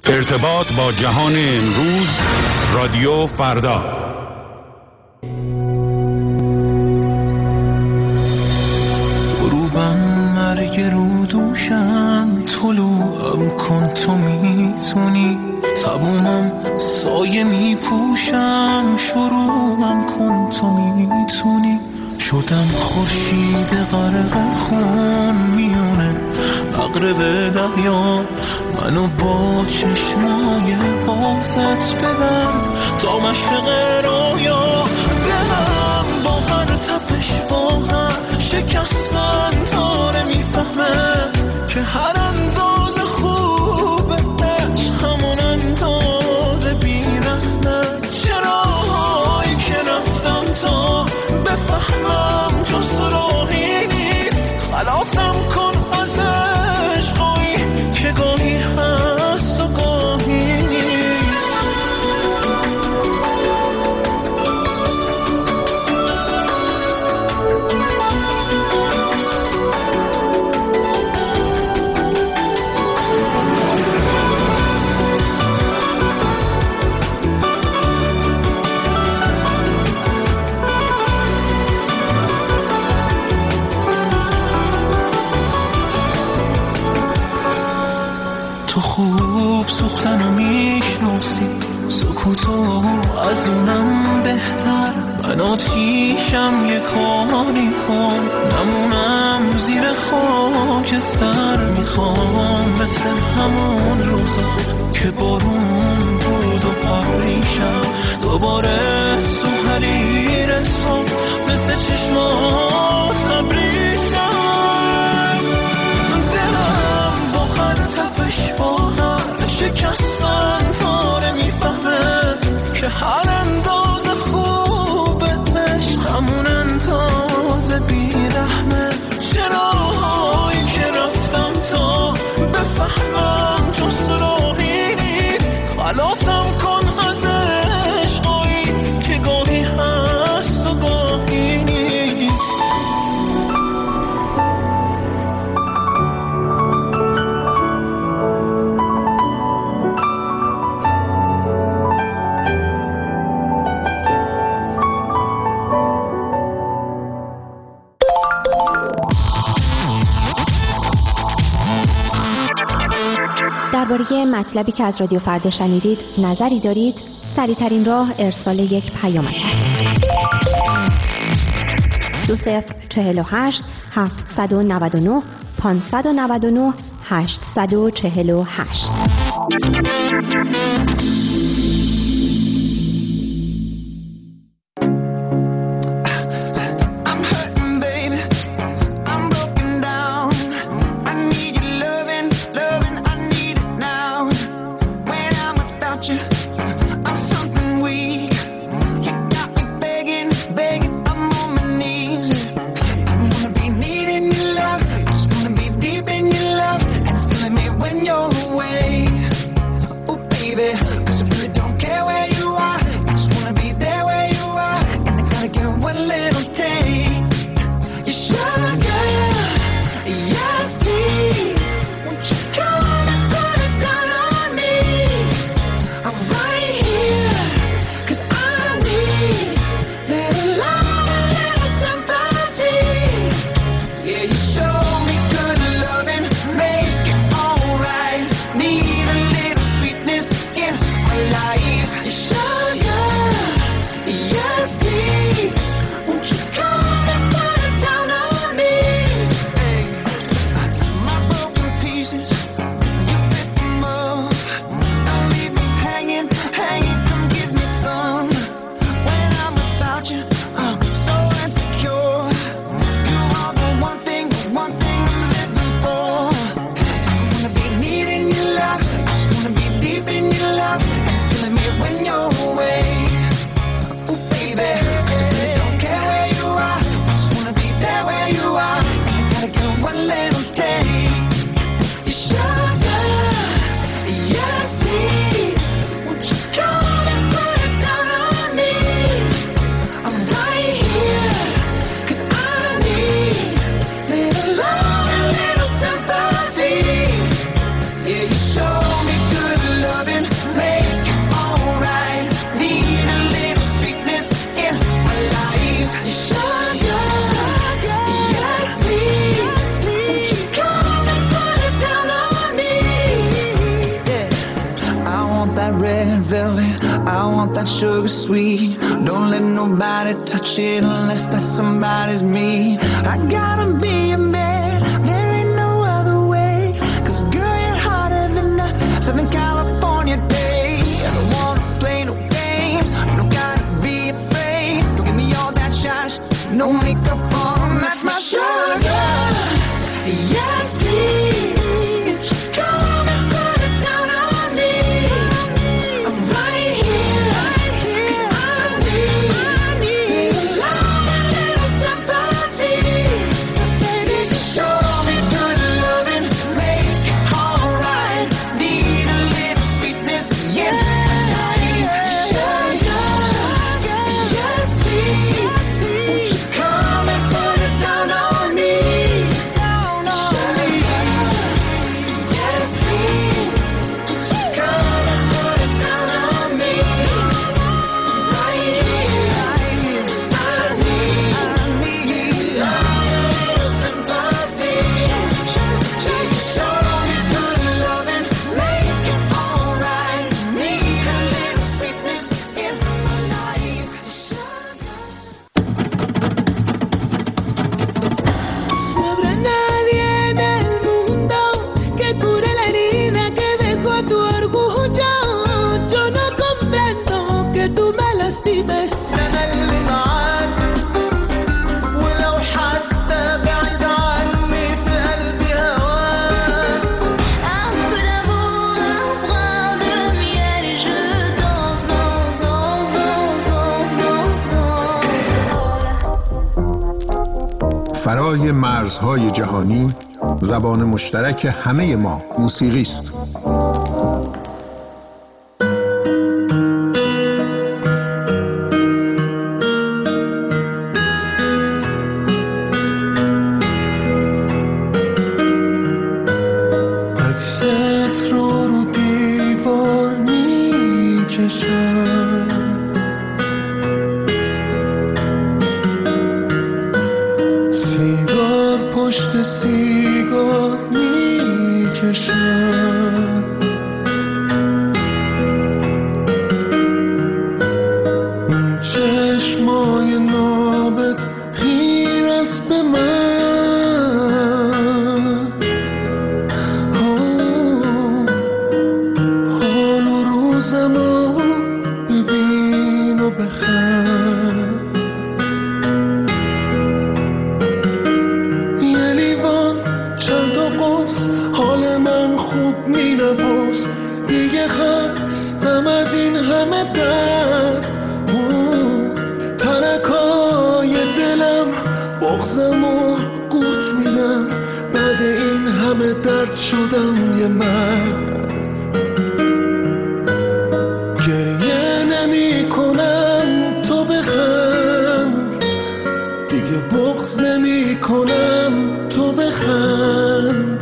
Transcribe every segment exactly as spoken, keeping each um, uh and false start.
ارتباط با جهان امروز، رادیو فردا. غروبم مرگ رو دوشم، طلوعم کن تو میتونی، تمومم سایه میپوشم، شروعم کن تو میتونی. شدم خورشید غرق خون میونه مغرب دریا، منو با چشمای بازت ببر تا مشرق رویا. دلم با هر تپش با هر شکستن داره میفهمه که هر انداز خوبه همون انداز بیرحمه. چراهایی که رفتم تا بفهمم جز راهی نیست، خلاصم کن از عشقایی که گاهی هست و گاهی نیست. تو خوب سوختنو میشناسی، سکوتو از اونم بهتر. من آتیشم یه کاری کن نمونم زیر خاکستر. میخوام مثل همون روزا که بارون بود و پریشم دوباره تو حریر صبح مثل چشمات خبریشم. دلم با هر تپش با هر شکستن داره میفهمه که هر انداز خوبه عشق همون انداز بیرحمه. چراهایی که رفتم تا بفهمم جز راهی نیست، خلاصم کن از عشقایی که گاهی هست و گاهی نیست. درباره مطلبی که از رادیو فردا شنیدید نظری دارید؟ سریع‌ترین راه ارسال یک پیامک است. دو صفر چهل و هشت هفتصد و نود و نه پانصد و نود و نه هشتصد و چهل و هشت. Baby, 'cause I really don't care. I want that sugar sweet. Don't let nobody touch it unless that somebody's me. I gotta be a man, there ain't no other way. Cause girl, you're hotter than a Southern California day. I don't wanna play no games, don't gotta be afraid. Don't give me all that shine, no makeup on, that's my sugar. Yes, please, come and put it down on me. I'm right here, right here, 'cause I need, I need a lot, a little sympathy. So baby, just show me good loving, make it alright. Need a little sweetness in my life. Sugar, yes please, won't you come and put it down on me? Down on me. Yes please, come and put it down on me. Right here, right here, I need, I need a little sympathy. Just show me good loving, make it alright. Need a little sweetness in my life. Sugar. No habrá nadie en el mundo que cure la herida que dejó tu orgullo. Yo no comprendo que tú me lastimes. أنا اللي معاك ولو حتى بعيد عني في قلبي هواك. Un peu d'amour, un brin de miel et je danse, danse, danse, danse, danse, danse, danse. فرای مرزهای جهانی زبان مشترک همه ما موسیقی است. عکست رو رو دیوار میکشم، سیگار پشت سیگار میکشم. اون چشمای نابت خیر است به من. آه، حال و روزمو ببین و بخند. یه لیوان چند تا قرص حال من خوب می نبرس. دیگه خستم از این همه درد. اوه، ترکای دلم بغزمو قورت میدم. بعد این همه درد شدم یه مرد. گریه نمی کنم تو بخند، دیگه بغض نمی کنم تو بخند.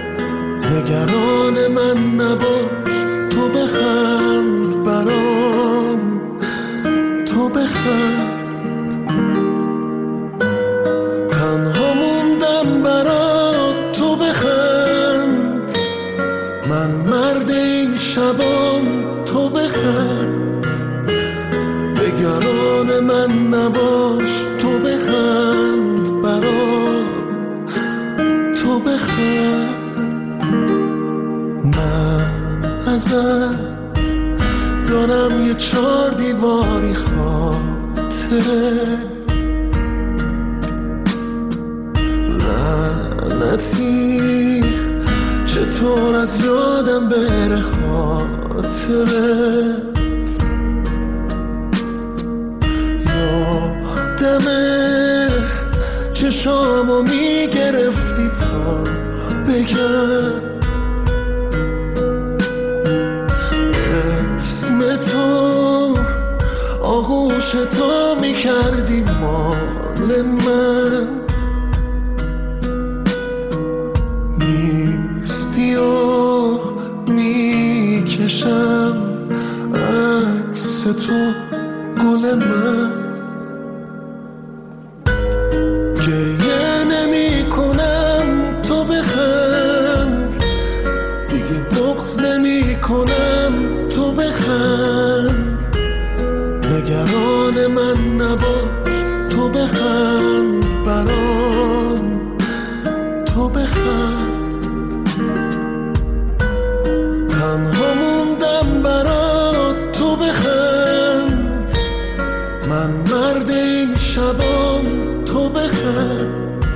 نگران من نباش تو بخند برام، تو بخند. تنها موندم برات تو بخند. من مرد این شبام تو بخند. نگران من نباش تو بخند برام، تو بخند. من ازت دارم یه چار دیواری خاطره. لعنتی چطور از یادم بره خاطره. یادمه چشامو میگرفتی تا بگم اسم تو، آغوش تو میکردی مال من. نیستی و میکشم عکس تو گل من. گریه نمی کنم تو بخند، دیگه بغض نمی کنم تو بخند. بخند برام، تو بخند. تنها موندم برات، تو بخند. من مرد این شبام، تو بخند.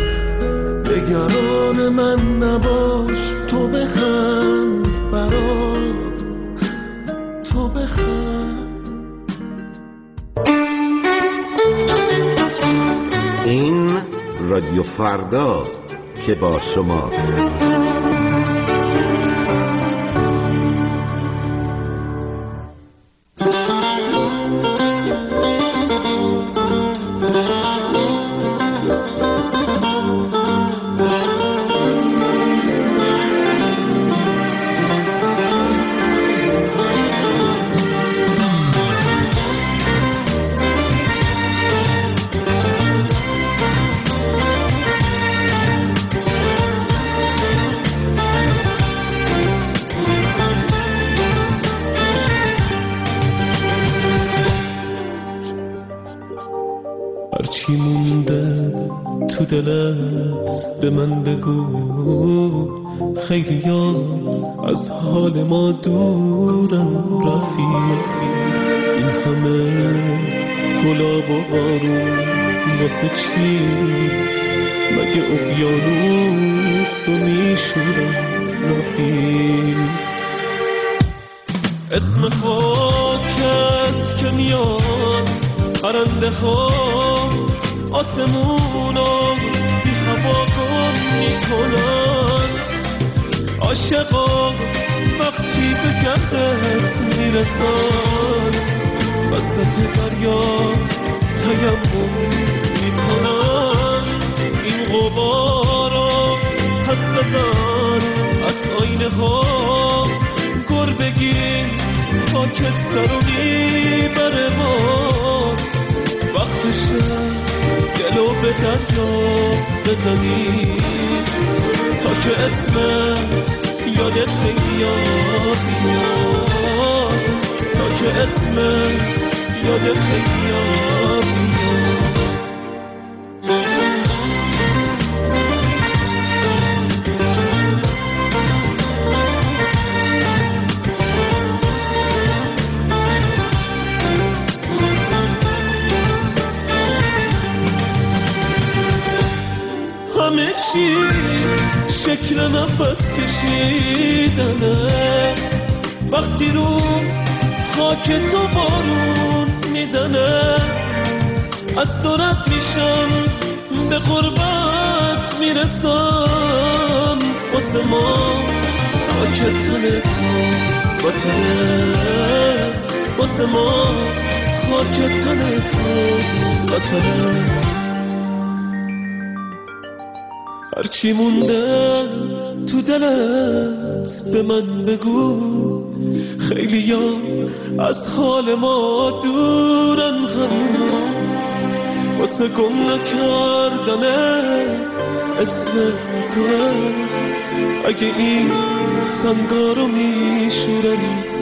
نگران من نباش، تو بخند برام، تو بخند. این رادیو فرداست که با شماست. هرچی مونده تو دلت به من بگو، خیلیا از حال ما دورن رفیق. این همه گلاب و بارون واسه چی؟ مگه اقیانوس رو میشورن رفیق. اسم خاکت که میاد، پرنده ها آسمونو بی هوا گم میکنن. عاشقا وقتی به گردت میرسن، وسط دریا تیمم میکنن. این غبارا پس بزن از آینه ها، گربگی خاکستر رو میبره بار. وقتشه دلو به دریا بزنی، تا که اسمت یادت خیلیات بیاد، تا که اسمت یادت خیلیات بیاد. همه چی شکل نفس کشیدنه، وقتی رو خاک تو بارون میزنه. از تو رد میشم به قربت میرسم، واسه ما خاک تن تو وطنه، واسه ما خاک تن تو وطنه. هرچی مونده تو دلت به من بگو، خیلیا از حال ما دورن هنوز. واسه گم نکردنه اسم توه، اگه این سنگارو میشورن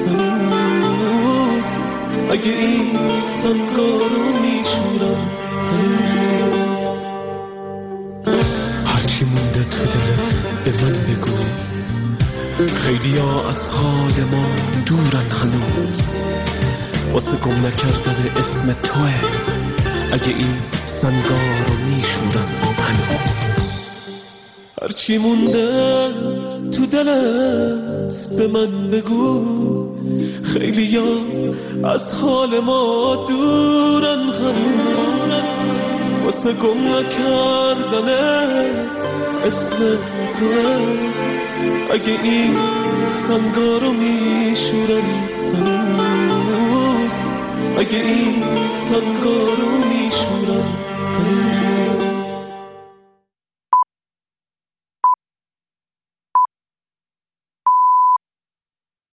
هنوز، اگه این سنگارو میشورن هنوز. هرچی مونده تو دلت به من بگو، خیلیا از حال ما دورن هنوز. واسه گم نکردن اسم توه، اگه این سنگار رو میشورن هنوز. هرچی مونده تو دلت به من بگو، خیلیا از حال ما دورن هنوز. واسه گم نکردن اسم توه، اگه این سنگار رو میشورن هنوز، اگه این سنگار رو میشورن هنوز.